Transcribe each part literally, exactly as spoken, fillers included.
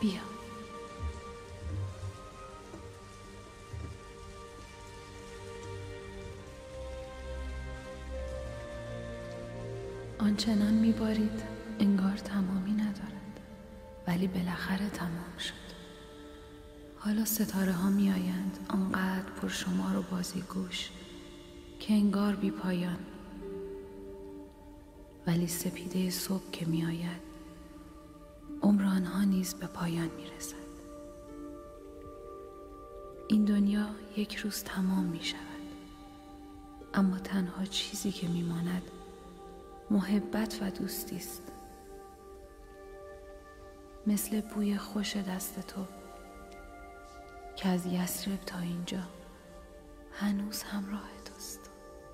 بیا. آنچنان میبارید انگار تمامی ندارد، ولی بالاخره تمام شد. حالا ستاره ها می آیند آنقدر پرشمار و بازیگوش که انگار بی پایان، ولی سپیده صبح که می آید عمر آنها نیز به پایان می رسد. این دنیا یک روز تمام می شود، اما تنها چیزی که می ماند محبت و دوستی است، مثل بوی خوش دست تو که از یثرب تا اینجا هنوز همراه توست.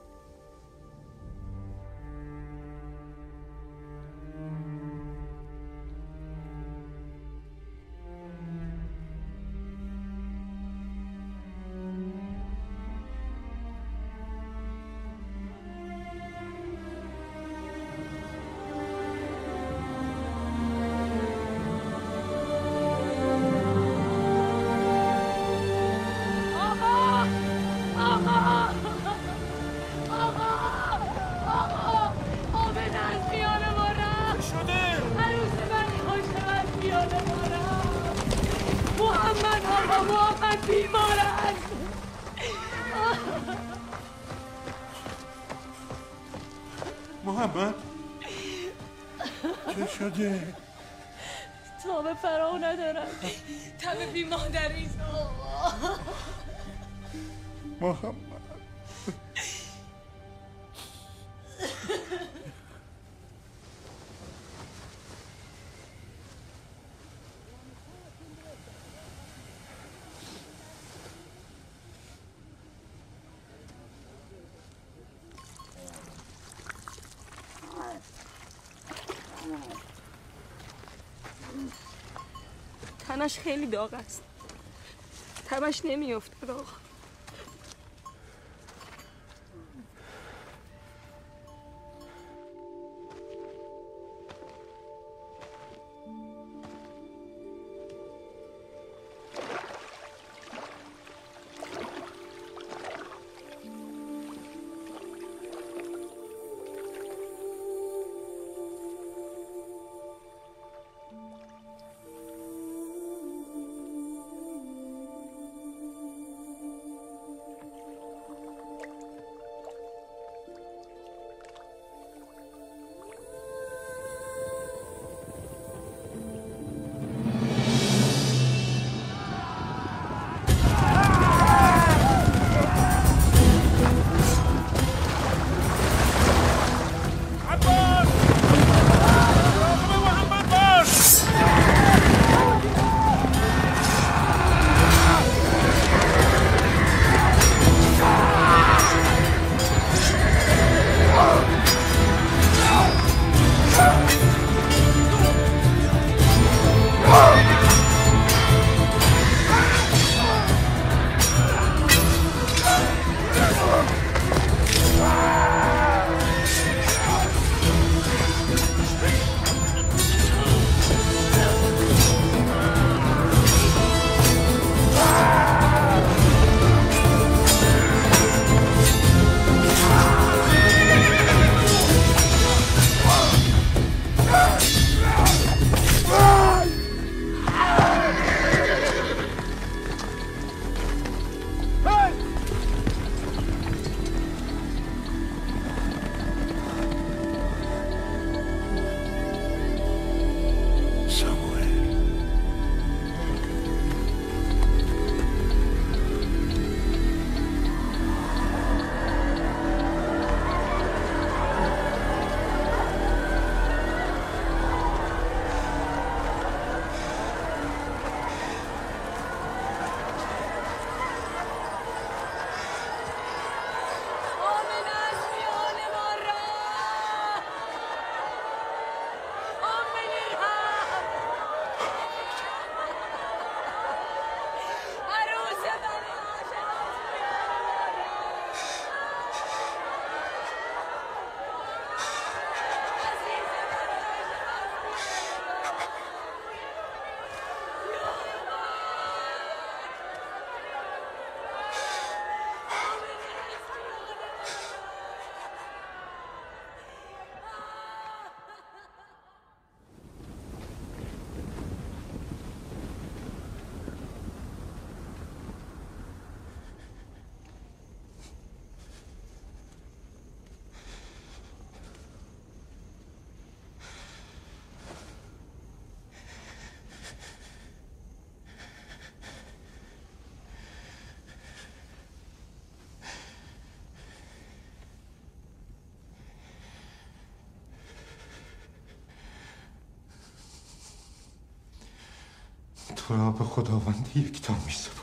محمد چه شده؟ تاب فرا ندارم، تب بی مادری. محمد تنش خیلی داغ است، تبش نمیافته آقا. تو را به خداوند یکتا می سپارم.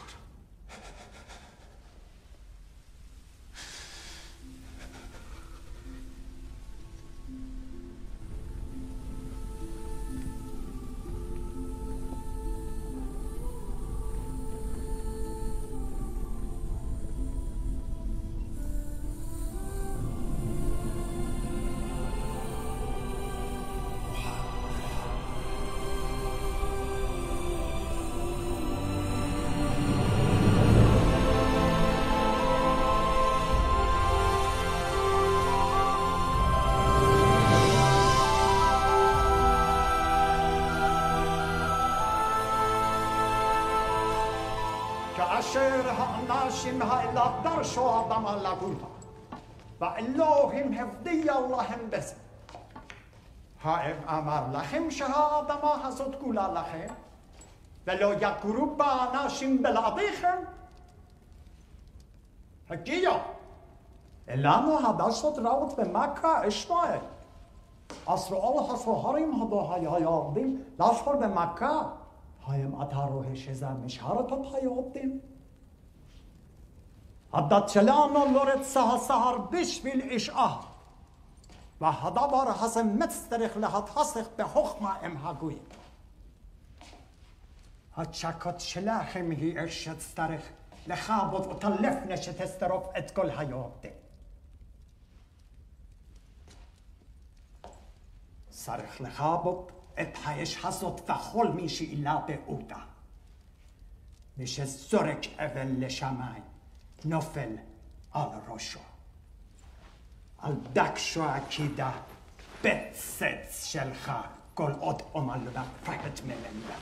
كأشيرها ناشمها إلا درش وعظم لقولها وإلهم هفدي اللهم بس هائم أمر لخم شهادة ما حسد قولا لخم ولو يقرب ناشم بلاديخم حقيقة إلا ما هذا صد راوت بمكة إشماعيل أسر الله سهرهم هذا هيا يابدين لاشخر بمكة هایم اتاروه شزم مشهرت پیابدیم حدت چلان لورت سها سهر بشویل اشعه و هدا بار حسن متسترخ لحت حسخ به حخمه امهاگوی هد شکت شلاخم هی ارشد سترخ لخابت و تلف نشت استرف اتگل حیابدیم سرخ لخابت اتحایش حسد و خل میشی ایلا به اودا میشه زرک اول شمای نفل آل روشو الدکشو اکیده بت ست شلخا گل اد امالو دا فقط ملنده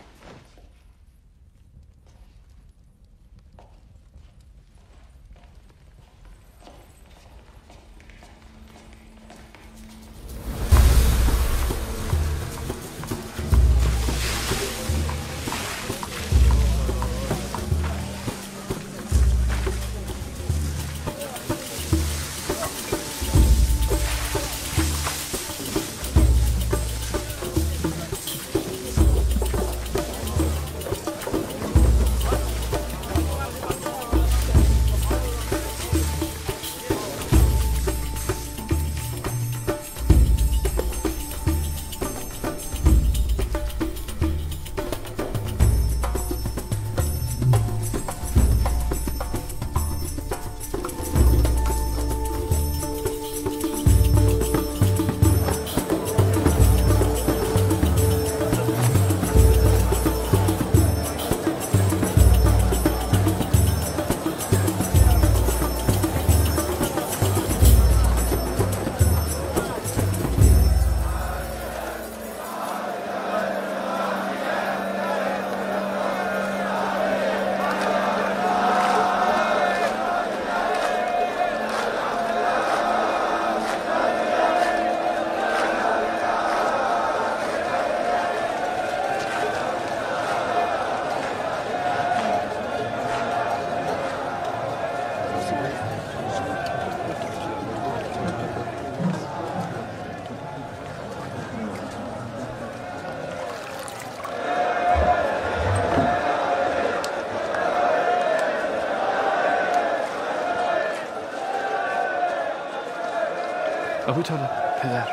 ابو طالب پدر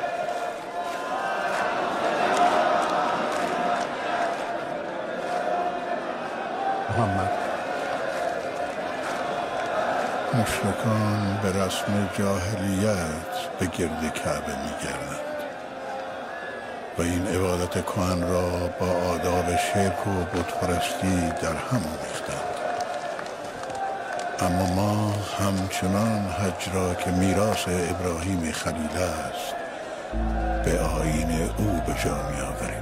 محمد مشرکان به رسم جاهلیت به گرد کعبه می‌گردند و این عبادت کهن را با آداب شرک و بتپرستی در هم آمیختند. اما ما همچنان حج را که میراث ابراهیم خلیل است به آیین او به جا می‌آوریم.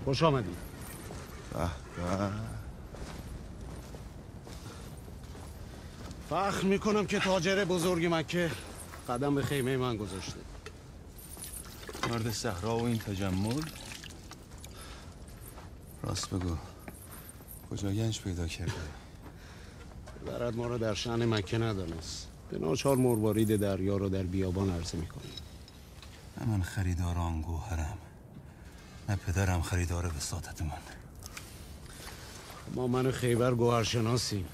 خوش آمدید. به به. فخر میکنم که تاجر بزرگ مکه قدم به خیمه من گذاشته. مرد صحرا و این تجمل. راست بگو کجا گنج پیدا کرده؟ پدرت ما رو در شأن مکه ندانست. به ناچار مروارید دریا رو در بیابان عرضه میکنیم. نه من خریدار آن گوهرم، نه پدرم خریدار وساطت من. ما من خیبر گوهرشناسیم.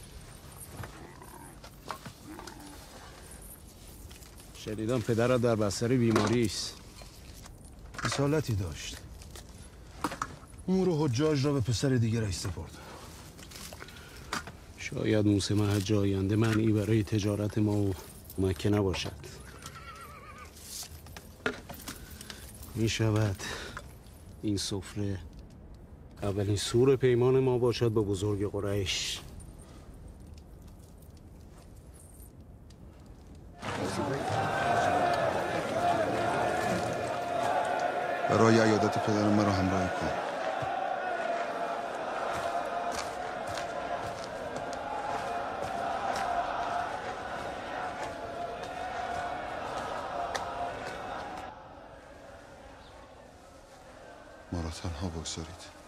شنیدم پدرت در بستر بیماری است. رسالتی داشت، امور و حجاج را به پسر دیگرش سپرد. شاید موسم حج آینده منعی برای تجارت ما و مکه نباشد. می شود این سفره اولین سور پیمان ما باشد با بزرگ قریش. برای عیادت پدرم مرا همراه کن. ما را تنها بگذارید.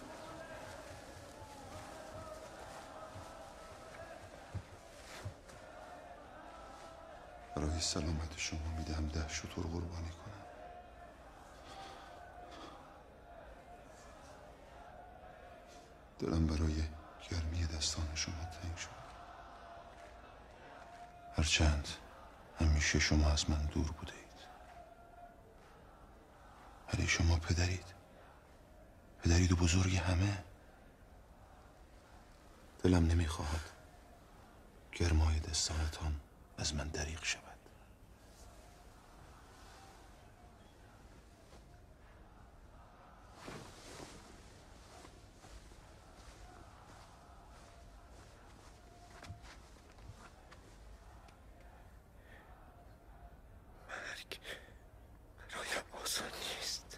برای سلامت شما میدهم ده شتر قربانی کنم. دلم برای گرمی دستان شما تنگ شد. هرچند همیشه شما از من دور بوده اید، ولی شما پدرید، پدرید و بزرگ همه. دلم نمیخواهد گرمای دستانتان از من دریغ شود. مرگ برایم آسان نیست.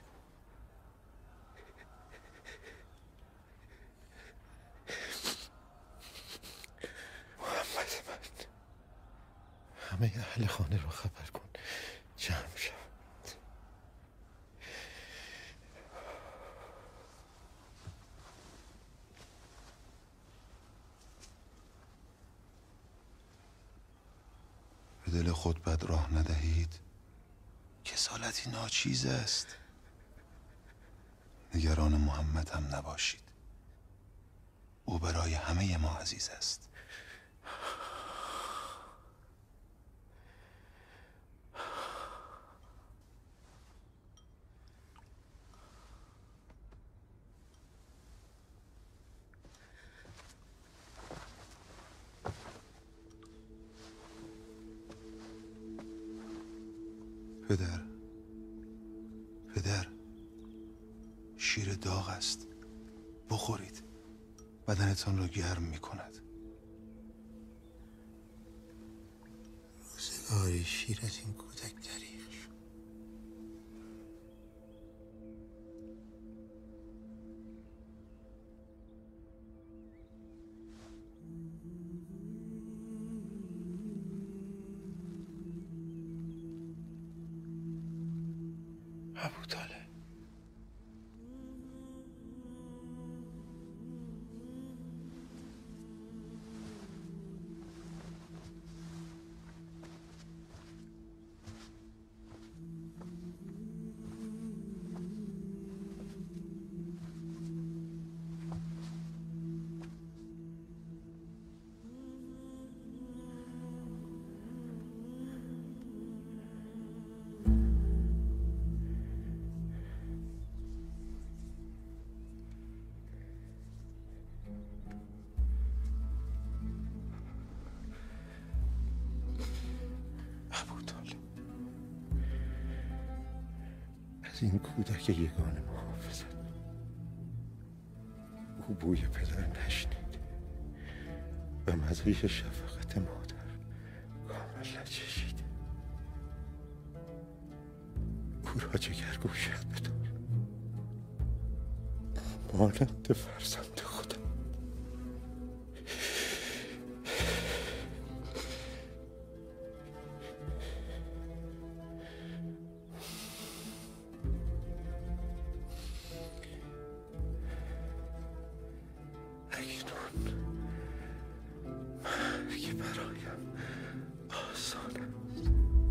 محمد من، همه اهل خانه رو خبر کن جمع شد. به دل خود بد راه ندهید، کسالتی ناچیز است. نگران محمد هم نباشید، او برای همه ما عزیز است. پدر، پدر، شیر داغ است، بخورید، بدنتان را گرم می کند. روزگاری شیر از این کودک دریغ شد. ابوطالب، از این کودک یگانه محافظت. او بوی پدر نشنید و مزه شفقت مادر کامل نچشید. او را جگرگوشت بدار. مانند فرزند خودم. اکنون مرگ برایم آسان است.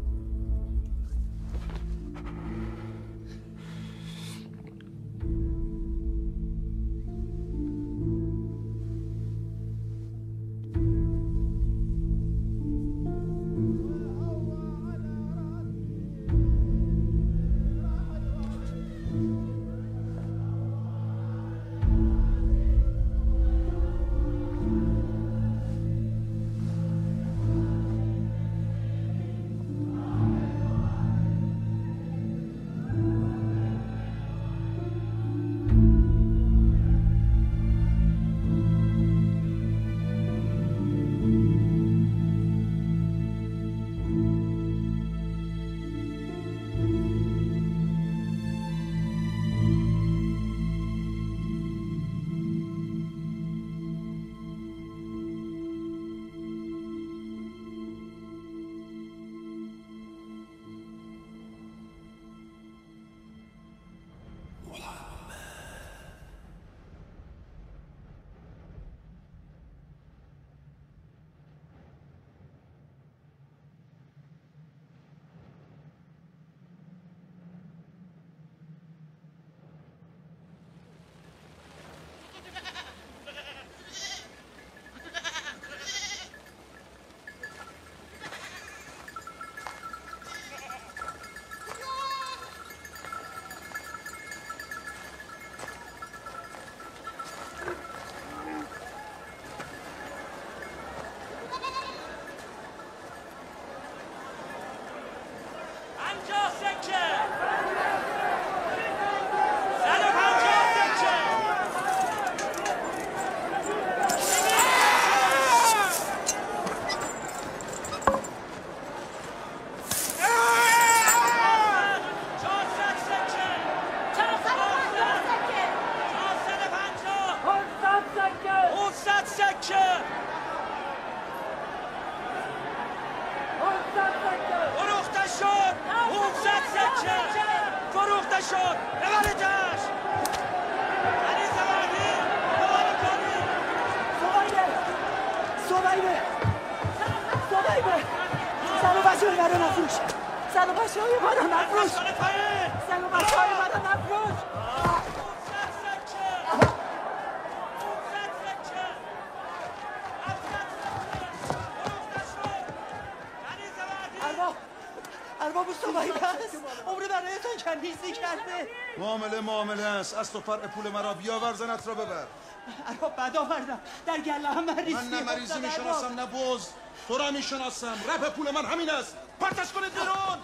معامله معامله است. از تو پر پول مرا بیاور، زنت را ببر. ارباب بد آوردم، در گله هم مریض. من نه مریضی میشناسم نه بز. تو را میشناسم. رپ پول من همین است. پرتش کنید بیرون.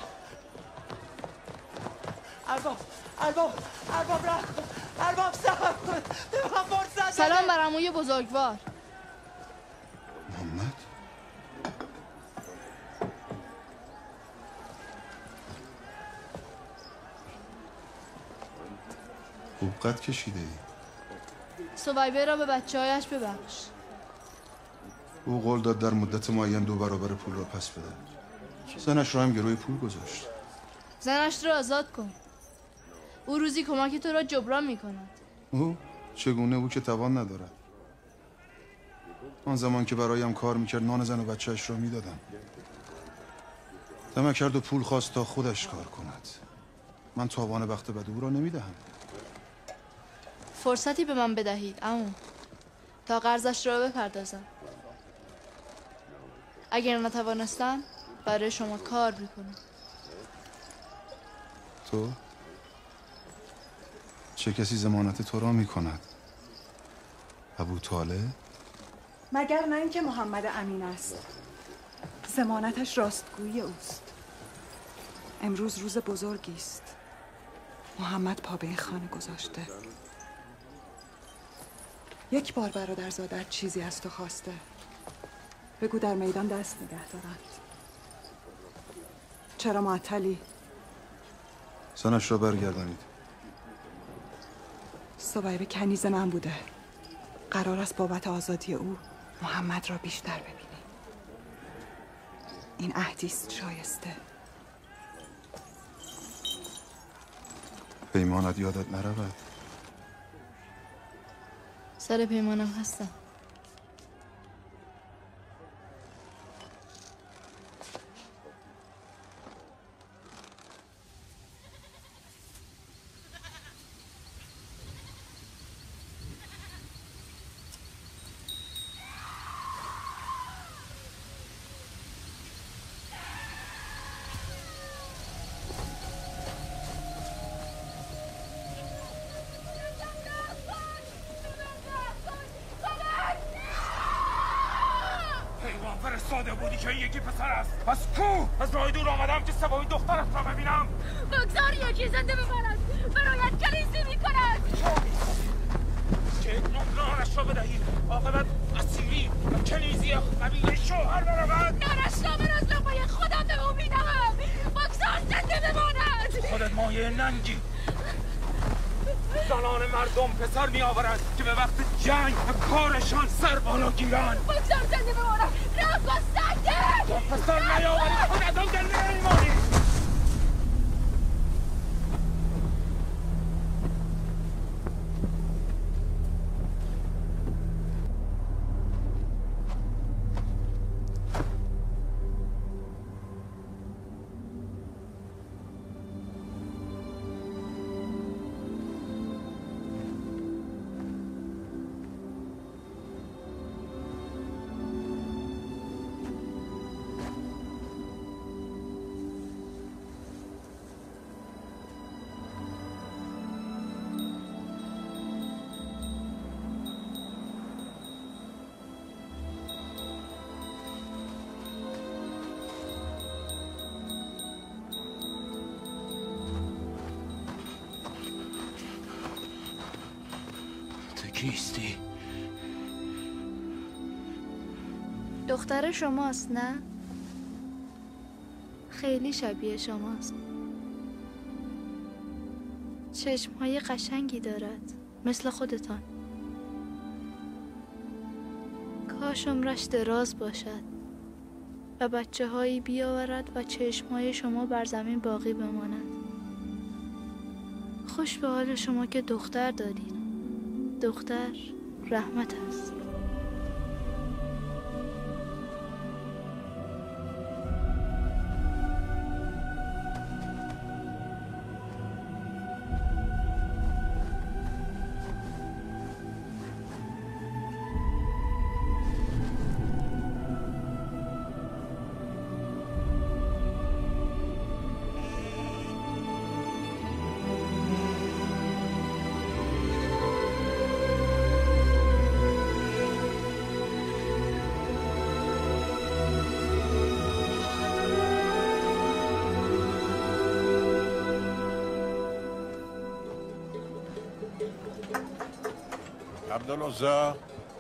ارباب ارباب ارباب رفت. ارباب صبر کن. به من فرصت. سلام بر عموی بزرگوار. محمد خوب قد کشیده ای. سویبه را به بچه هایش ببخش. او قول داد در مدت معین دو برابر پول را پس بده. زنش را هم گروی پول گذاشت. زنش را آزاد کن. او روزی کمک تو را جبران می کند. او چگونه؟ او که توان ندارد. آن زمان که برایم کار میکرد نان زن و بچهش را میدادم. طمع کرد و پول خواست تا خودش کار کند. من تاوان بخت بد او را نمیدهم. فرصتی به من بدهید عمو تا قرضش را بپردازم. اگر نتوانستم برای شما کار میکنم. تو؟ چه کسی ضمانت تو را میکند؟ ابو طالع؟ مگر نه اینکه محمد امین است. ضمانتش راستگویی اوست. امروز روز بزرگی است. محمد پا به این خانه گذاشته. یک بار برادرزادت چیزی از تو خواسته. بگو در میدان دست نگه دارند. چرا معطلی؟ زنش را برگردانید. صبیبه کنیز من بوده. قرار است بابت آزادی او محمد را بیشتر ببینی. این عهدی است شایسته. پیمانت یادت نرود. سر پیمانم هستم. فرستاده بودی که این یکی پسر است. پس کو؟ از راه دور آمدم که سوای دخترت را ببینم. بگذار یکی زنده بماند. برایت کلیسی میکند. که نمرانش را بدهید. عاقبت اسیری و کنیزی قبیله شوهر برود. نرش را من از لقای خودم به او میدهم. بگذار زنده بماند. خودت مایه ننگی. زنان مردم پسر می آورند که به وقت جنگ و کارشان سر بالا گیرند. بگذار زنده بمانم. راه کن سنده. تو پسر نیاوری خودت هم در نیمانی. کیستی؟ دختر شماست نه؟ خیلی شبیه شماست. چشمهای قشنگی دارد مثل خودتان. کاش عمرش دراز باشد و بچه هایی بیاورد و چشمهای شما بر زمین باقی بماند. خوش به حال شما که دختر دارید. دختر رحمت است. عبدالعزا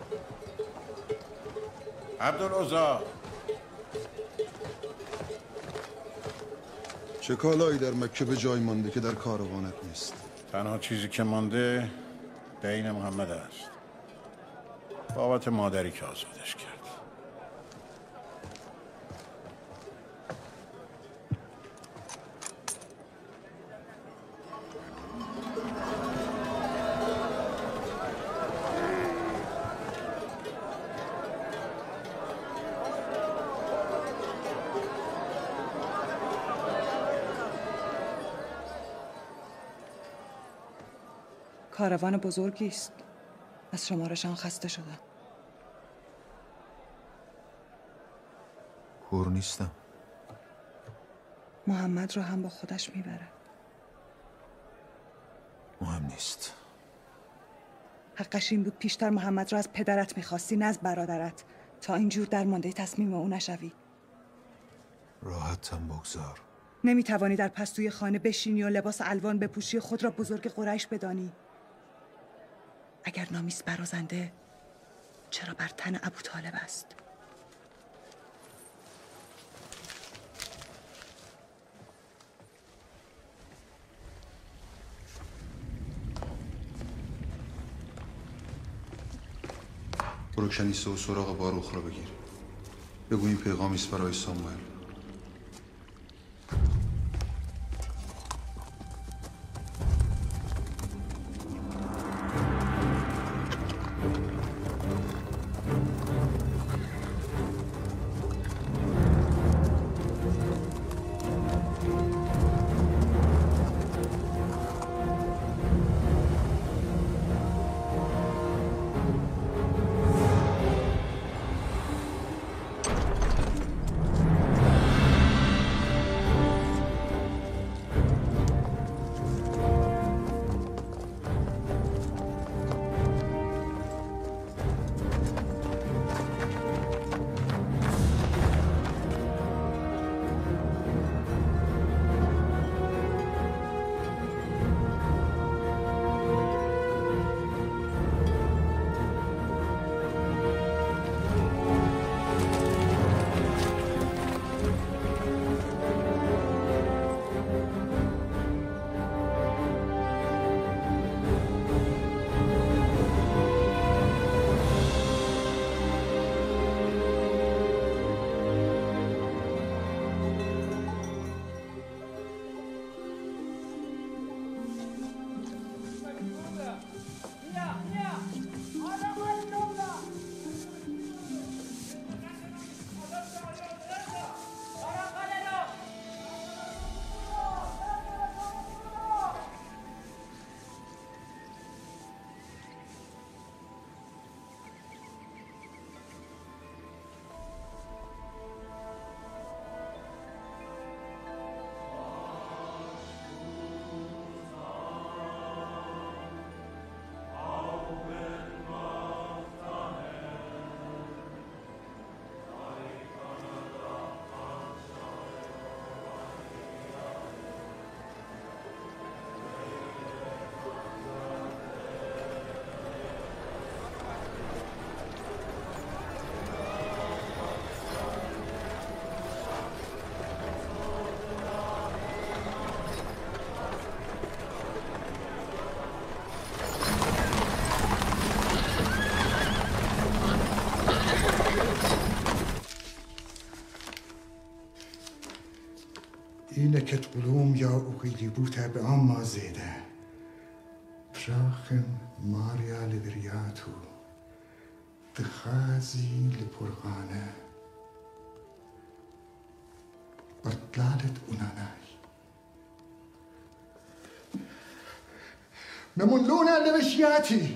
عبدالعزا چه کالایی در مکه به جای مانده که در کاروانت نیست؟ تنها چیزی که مانده دین محمد است، بابت مادری که آزادش کرد. کاروان بزرگی است. از شمارشان خسته شدم. کور نیستم. محمد رو هم با خودش میبره. مهم نیست. حقش این بود پیشتر محمد رو از پدرت میخواستی نه از برادرت، تا اینجور در مانده تصمیم او نشوی. راحتم بگذار. نمیتوانی در پستوی خانه بشینی و لباس الوان بپوشی، خود را بزرگ قریش بدانی. اگر نامیست برازنده چرا بر تن ابوطالب است؟ برو کنیسه و سراغ باروخ رو بگیر. بگو این پیغامیست برای ساموئل. إلك تقولوم يا أخي بوتا بأما زيدة براخم ماريا لبرياتو تخازي لبرغانة بطلالت أناناي نمون لونا لبشياتي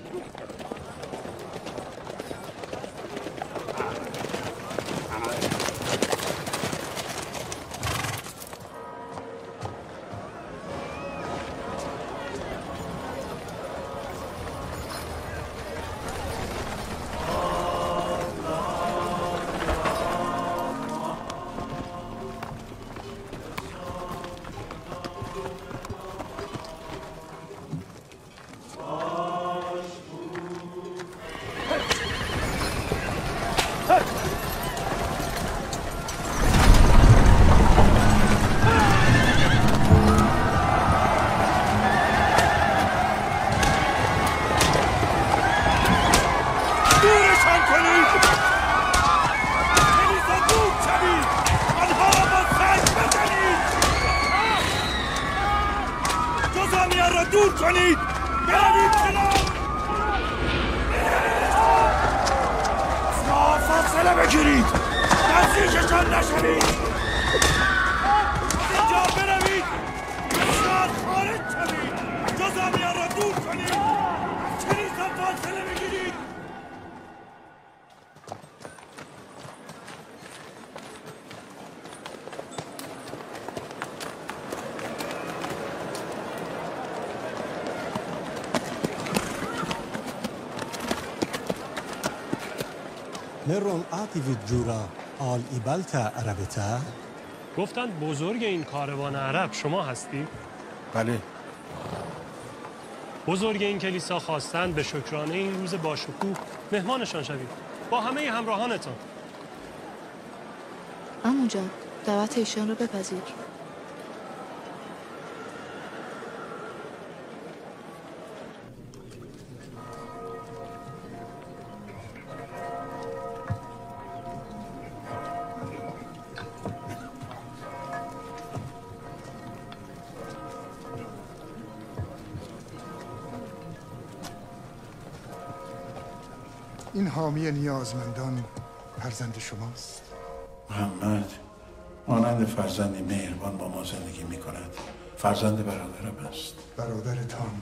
مرون آتیوی جورا آل ایبالتا عربتا گفتند بزرگ این کاروان عرب شما هستی؟ بله. بزرگ این کلیسا خواستند به شکرانه این روز باشکوه مهمانشان شوید با همه همراهانتان. عمو جان دعوت ایشان رو بپذیر. این حامی نیازمندان فرزند شماست؟ محمد مانند فرزندی مهربان با ما زندگی می کند. فرزند برادرم است. برادرتان؟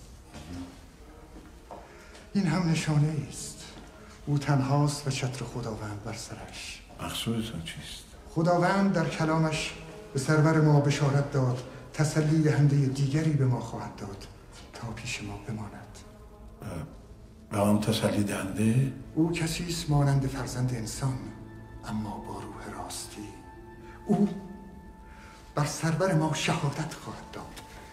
این هم نشانه است. او تنهاست و چتر خداوند بر سرش. مقصودتان چیست؟ خداوند در کلامش به سرور ما بشارت داد تسلی دهنده دیگری به ما خواهد داد تا پیش ما بماند. و آن تسلی دهنده؟ او کسی است مانند فرزند انسان اما با روح راستی. او بر سرور ما شهادت خواهد داد.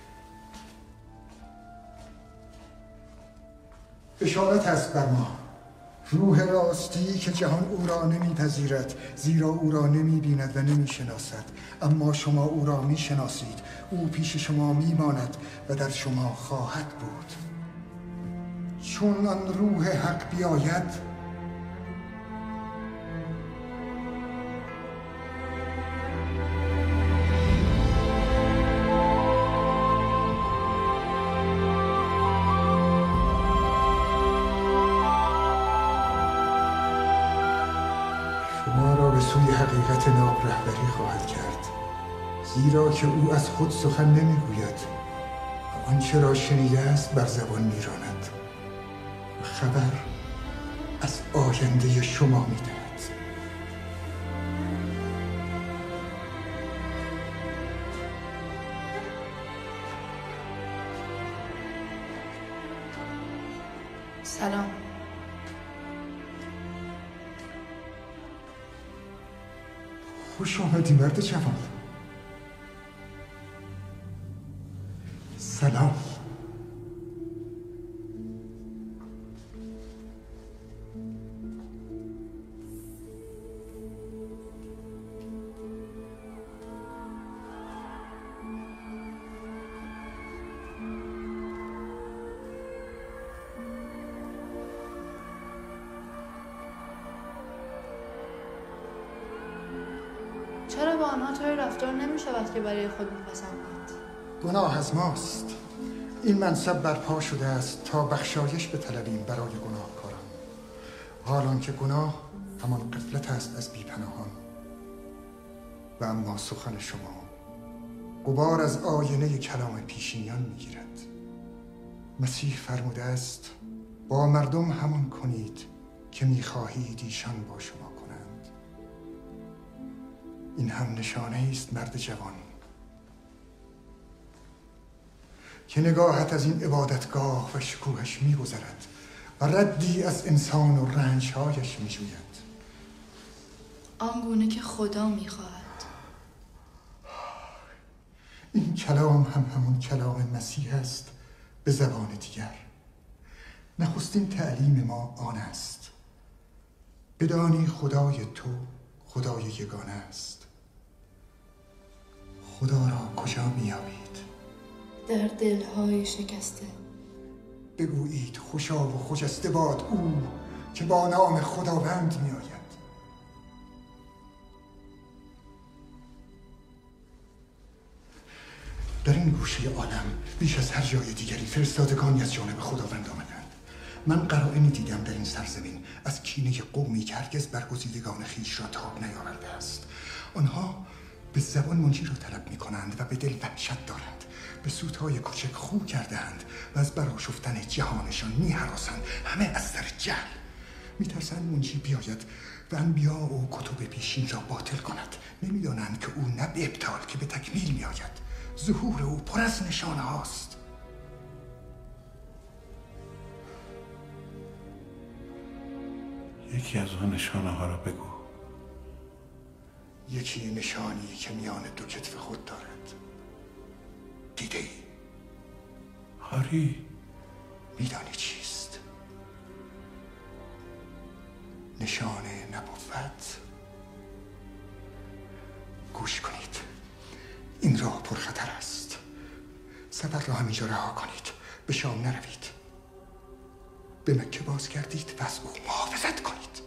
بشارت است بر ما، روح راستی که جهان او را نمیپذیرد زیرا او را نمیبیند و نمیشناسد، اما شما او را میشناسید. او پیش شما میماند و در شما خواهد بود. چون آن روح حق بیاید شما را به سوی حقیقت ناب رهبری خواهد کرد، زیرا که او از خود سخن نمیگوید و آنچه را شنیده است بر زبان میراند و خبر از آینده شما میدهد. سلام. خوش آمدی مرد جوان. سلام. چرا با آنها طوری رفتار نمی شود که برای خود میپسندید؟ گناه از ماست. این منصب برپا شده است تا بخشایش بطلبیم برای گناهکاران، حالان که گناه همان غفلت است از بیپناهان. و اما سخن شما غبار از آینه کلام پیشینیان میگیرد. مسیح فرموده است با مردم همان کنید که میخواهید ایشان با شما کنند. این هم نشانه است مرد جوان که نگاهت از این عبادتگاه و شکوهش می‌گذرد و ردی از انسان و رنج‌هایش می‌جوید. آنگونه که خدا می‌خواهد. این کلام هم همون کلام مسیح است به زبان دیگر. نخستین تعلیم ما آن است: بدانی خدای تو خدای یگانه است. خدا را کجا می‌یابید؟ در دلهای شکسته. بگویید خوشا و خجسته باد او که با نام خداوند می آید. در این گوشه عالم بیش از هر جای دیگری فرستادگانی از جانب خداوند آمدند. من قرائنی دیدم در این سرزمین از کینه قومی که هرگز برگزیدگان خویش را تاب نیاورده است. آنها به زبان منجی را طلب می کنند و به دل وحشت دارند. به سودهای کوچک خو کرده‌اند و از برآشفتن جهانشان می‌هراسند. همه از سر جهل می‌ترسند منجی بیاید و انبیا و کتب پیشین را باطل کند. نمی‌دانند که او نه به ابطال که به تکمیل می‌آید. ظهور او پر از نشانه هاست. یکی از آن نشانه ها را بگو. یکی نشانی که میان دو کتف خود دارد. دیده ای؟ هاری، میدانی چیست؟ نشان نبوت. گوش کنید، این راه پرخطر است. سفر را همینجا رها کنید، به شام نروید، به مکه باز گردید و از او محافظت کنید.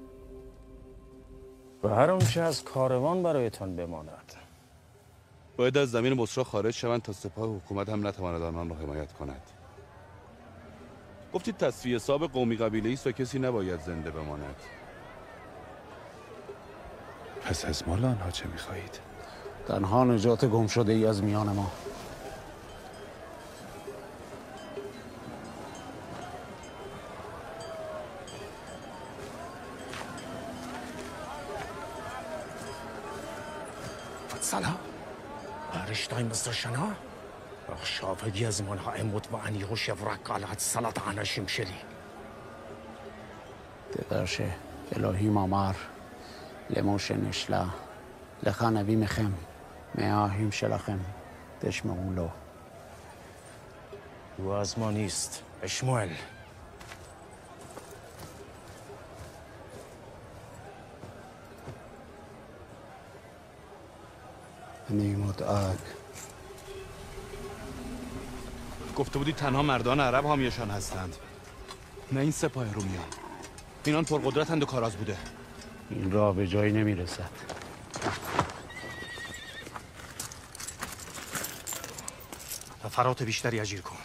و هر آنچه از کاروان برایتان بماند. باید از زمین بصره خارج شوند تا سپاه حکومت هم نتواند آنان را حمایت کند. گفتید تصفیه حساب قومی قبیله ایست و کسی نباید زنده بماند. پس از مال آنها چه میخواهید؟ تنها نجات گم شده ای از میان ما. سلام. Erstein Mr. Ich habe jetzt mal Heimut و انی و شفرک علت سلط عنشیم شلی. تدرشه الهی مامر لموش نشلا لخانوی مخم میاهیم شلخم تشمعون له. او از ما نیست اشموئل. نیمت آگ گفته بودی تنها مردان عرب حامیشان هستند، نه این سپاه رومیان. اینان پرقدرتند و کاراز بوده. این راه به جایی نمیرسد. فرات بیشتری اجیر کن.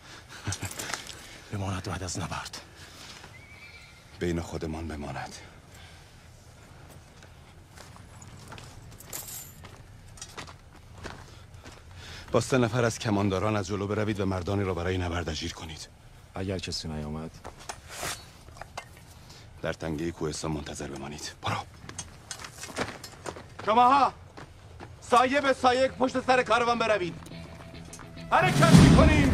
بماند بعد از نبرد. بین خودمان بماند. با سه نفر از کمانداران از جلو بروید و مردانی را برای نبرد اجیر کنید. اگر کسی نیامد در تنگه کوهستان منتظر بمانید. برو. شماها سایه به سایه پشت سر کاروان بروید. حرکت میکنیم.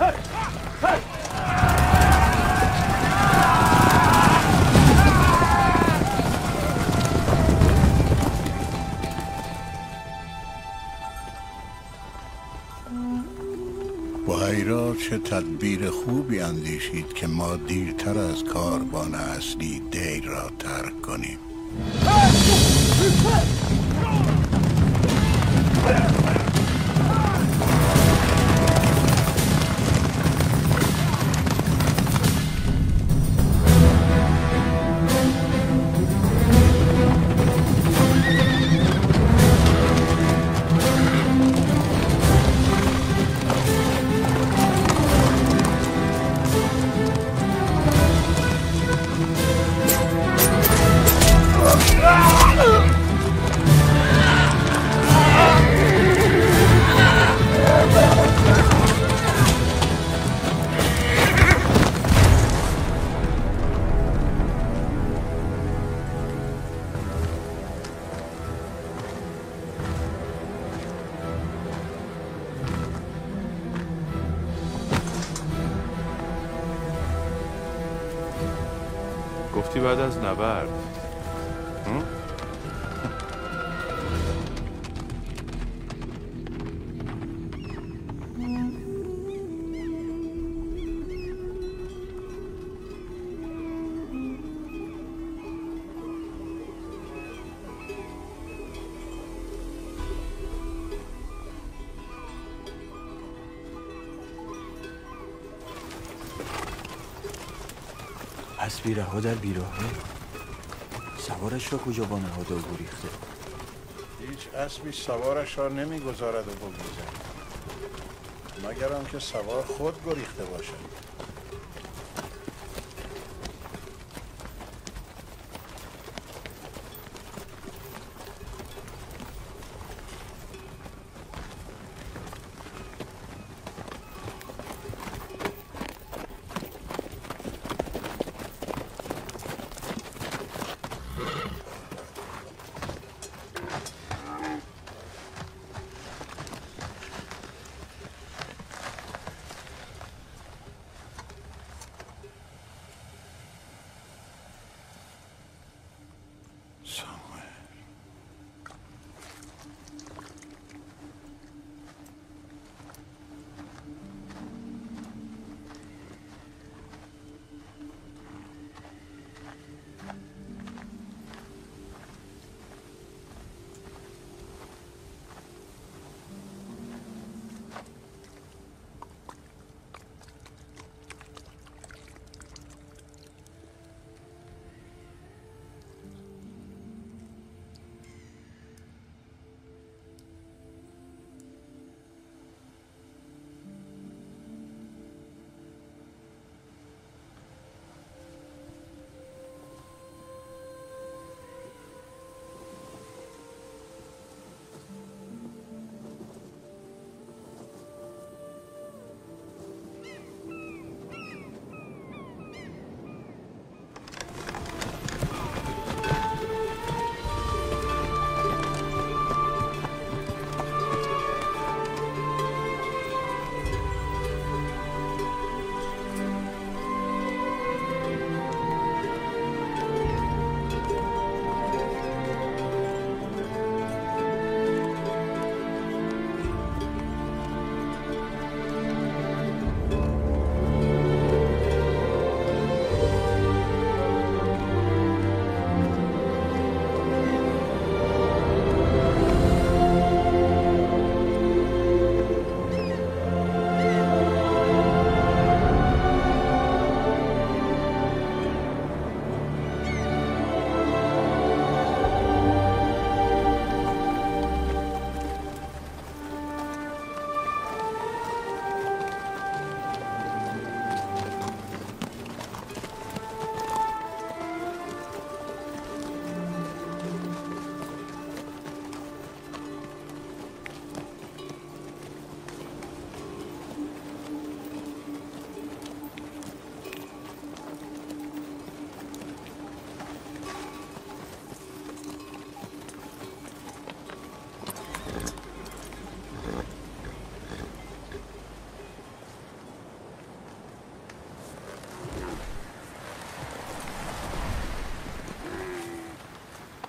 بحیرا چه تدبیر خوبی اندیشید که ما دیرتر از کاروان اصلی دیر را ترک کنیم. گفتی بعد از نبرد. پس بیرها در بیراهه سوارش را کجا با نهاده و گریخته؟ هیچ اسبی سوارش را نمیگذارد و بگریزد مگر آنکه سوار خود گریخته باشد.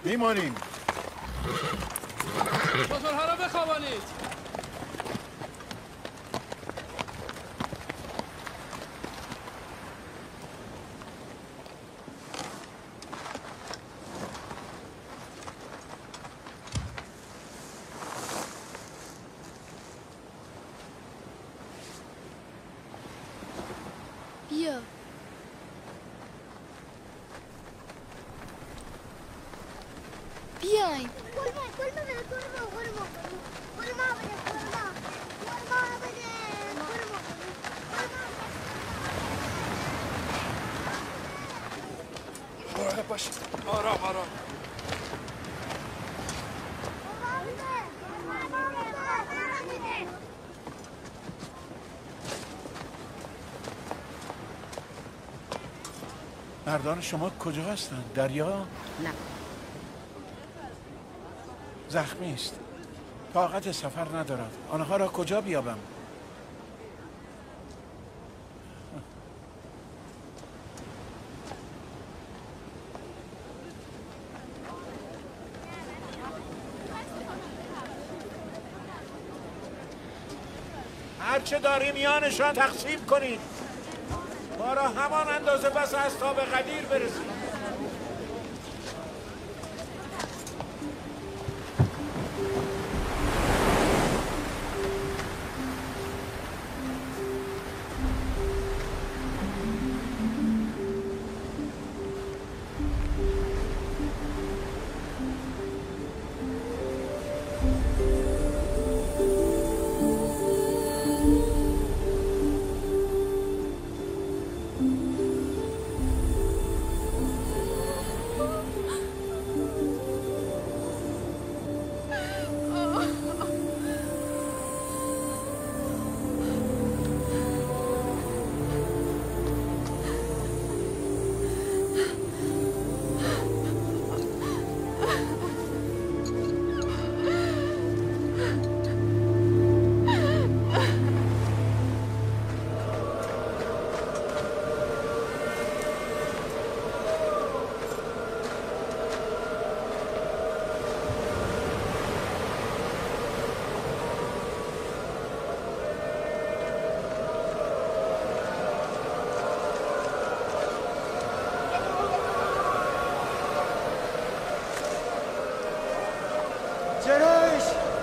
میمانیم. موتورها را بخوابانید. بیا. بیاین. مراقب باش. آرام آرام. مردان شما کجا هستند؟ دریا؟ نه. زخمی است. طاقت سفر ندارد. آنها را کجا بیابم؟ هرچه داری میانشان تقسیم کنید. ما را همان اندازه بس است تا به قدیر برسیم. جریش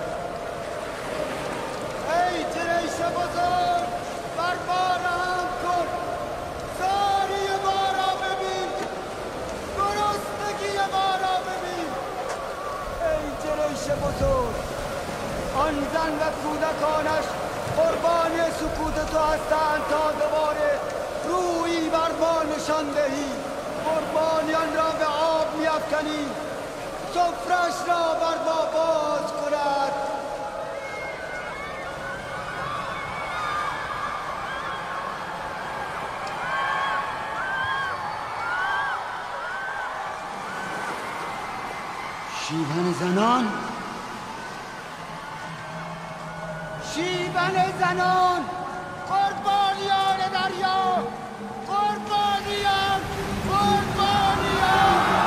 ای جریش بزرگ بر ما رحم کن، زاری ما را ببین، گرسنگی ما را ببین. ای جریش بزرگ، آن زن و کودکانش قربانی سکوت تو هستند تا دوباره رویی بر ما نشان دهی. قربانیان را به آب می‌افکنی، سفرش را بر ما باز کند. شیون زنان، شیون زنان، قربانیان دریا، قربانیان، قربانیان.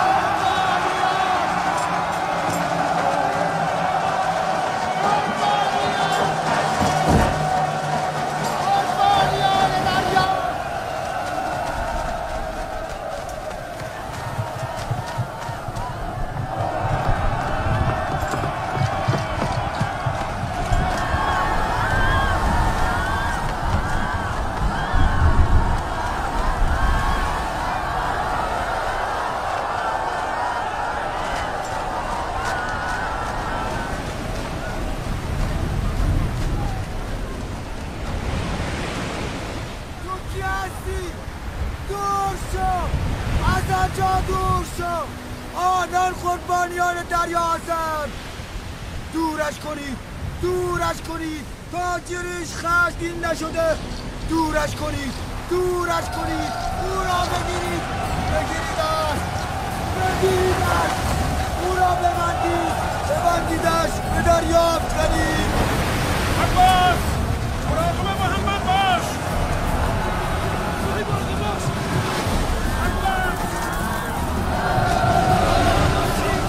آنان قربانیان دریا هستند. دورش کنید، دورش کنید تا جریش خشمگین نشده. دورش کنید، دورش کنید، او را بگیرید، بگیریدش، بگیریدش، او را ببندید، ببندیدش، به دریا افکنید. عباس، مراقب محمد باش. مراقب باش. عباس.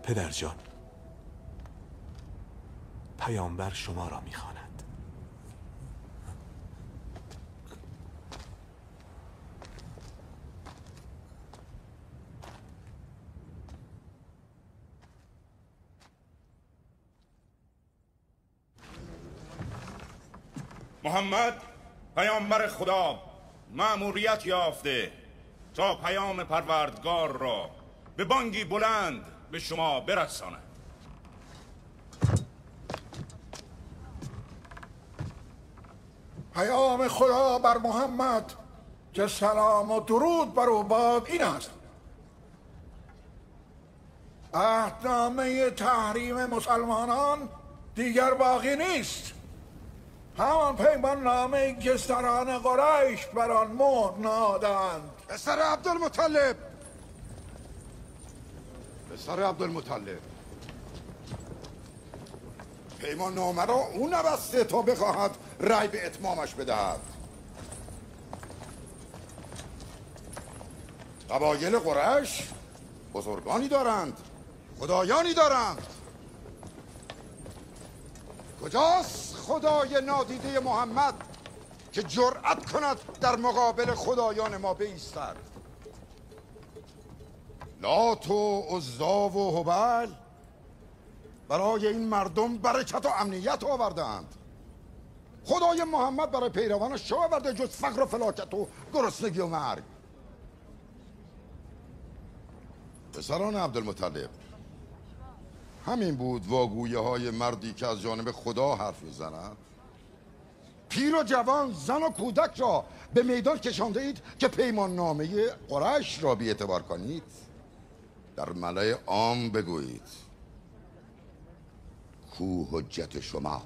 پدر جان، پیامبر شما را می‌خواند. محمد پیامبر خدا مأموریت یافته تا پیام پروردگار را به بانگی بلند به شما برساند. پیام خدا بر محمد که سلام و درود بر او باد این است: عهدنامه تحریم مسلمانان دیگر باقی نیست. همان پیمان نامه‌ای که سران قریش بر آن مهر نهادند. پسر عبدالمطلب، پسر عبدالمطلب، پیمان نامه را او نبسته تا بخواهد رأی به اتمامش بدهد. قبایل قریش بزرگانی دارند، خدایانی دارند. کجاست خدای نادیده محمد که جرأت کند در مقابل خدایان ما بایستد؟ لات و عزا و هبل برای این مردم برکت و امنیت آوردند. خدای محمد برای پیروانش چه آورده جز فقر و فلاکت و گرسنگی و مرگ؟ پسران عبدالمطلب، همین بود واگویه های مردی که از جانب خدا حرف میزند. پیر و جوان، زن و کودک را به میدان کشانده اید که پیمان نامه قریش را بی اعتبار کنید. در ملأ عام بگویید کو حجت شما؟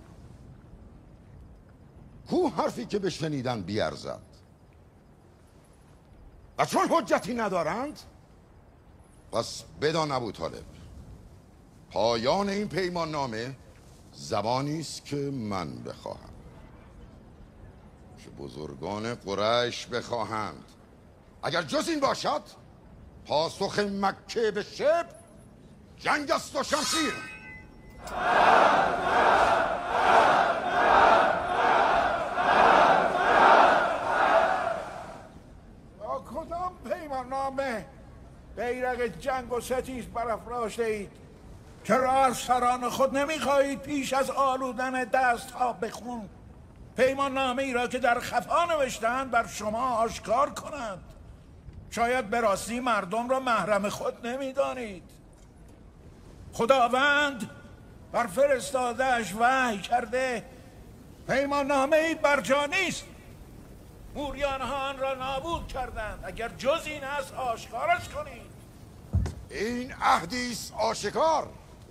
کو حرفی که بشنیدن بیارزد؟ و چون حجتی ندارند، پس بدان ابوطالب، پایان این پیمان نامه زبانی است که من بخواهم، که بزرگان قریش بخواهند. اگر جز این باشد، پاسخ مکه به شبر جنگ است و شمشیر. با کدام پیمان نامه بیرق جنگ و ستیز برافراشته اید که را از سران خود نمیخواهید پیش از آلودن دست ها به خون پیمان نامه ای را که در خفا نوشتند بر شما آشکار کنند؟ شاید به راستی مردم را محرم خود نمیدانید. خداوند بر فرستاده‌اش وحی کرده پیمان نامه ای بر جا نیست. موریان ها آن را نابود کردند. اگر جز این است آشکارش کنید. این عهدی است آشکار.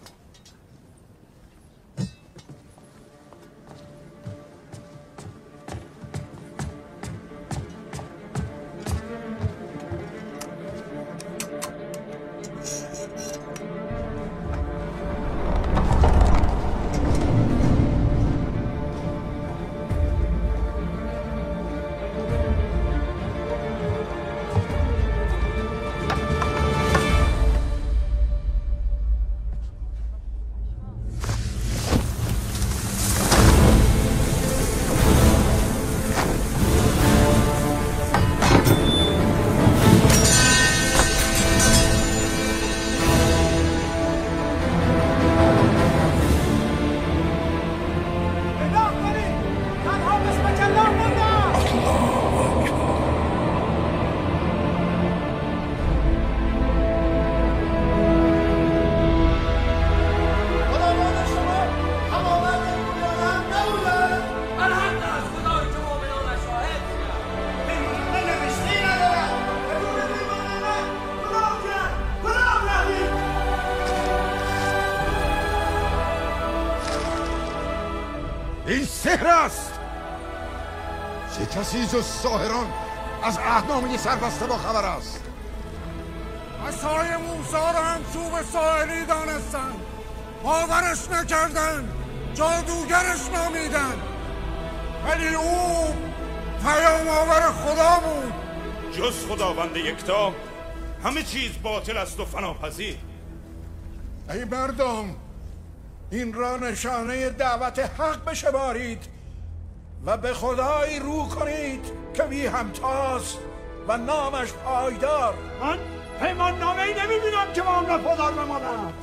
این سحر است. چه کسی جز ساحران از عهدنامه سربسته با خبر است؟ عصای موسی را هم چوب ساحری دانستند، باورش نکردند، جادوگرش نامیدند، ولی او پیام آور خدا بود. جز خداوند یکتا همه چیز باطل است و فناپذیر. ای مردم، این را نشانه دعوت حق بشمارید و به خدایی رو کنید که بی همتاست و نامش پایدار. من پیمان نامه ای نمیبینم که با آن وفادار بماند.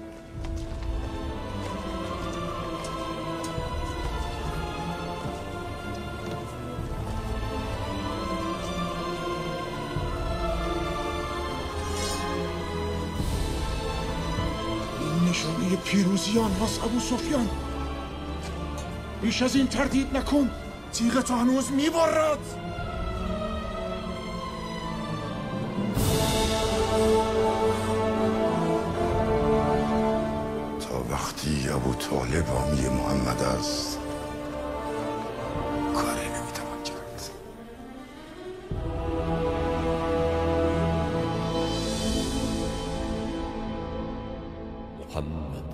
نشانه پیروزی آنهاست ابو سفیان. بیش از این تردید نکن، تیغ تو هنوز میبرد. تا وقتی ابو طالب حامی محمد است کاری نمیتوان کرد. محمد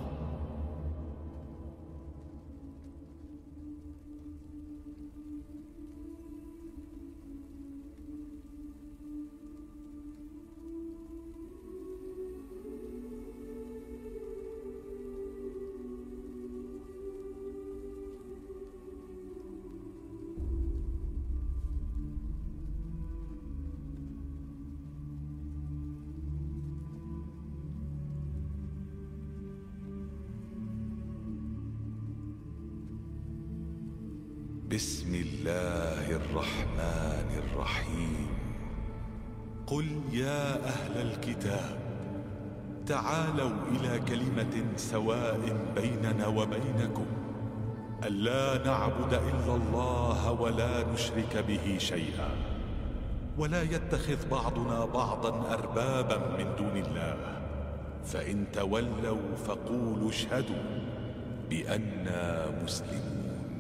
بسم الله الرحمن الرحيم. قل يا أهل الكتاب تعالوا إلى كلمة سواء بيننا وبينكم ألا نعبد إلا الله ولا نشرك به شيئا ولا يتخذ بعضنا بعضا أربابا من دون الله فإن تولوا فقولوا اشهدوا بأننا مسلمون.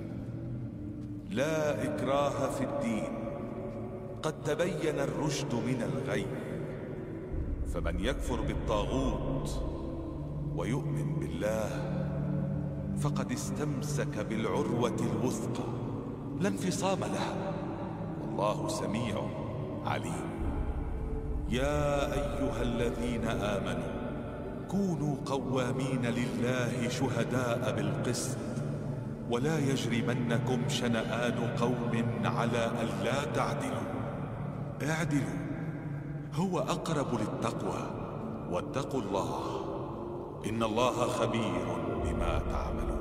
لا إكراه في الدين قد تبين الرشد من الغي فمن يكفر بالطاغوت ويؤمن بالله فقد استمسك بالعروة الوثقى لا انفصام لها والله سميع عليم. يا أيها الذين آمنوا كونوا قوامين لله شهداء بالقسط ولا يجرمنكم شنآن قوم على ألا تعدلوا اعدلوا هو أقرب للتقوى واتقوا الله إن الله خبير بما تعملون.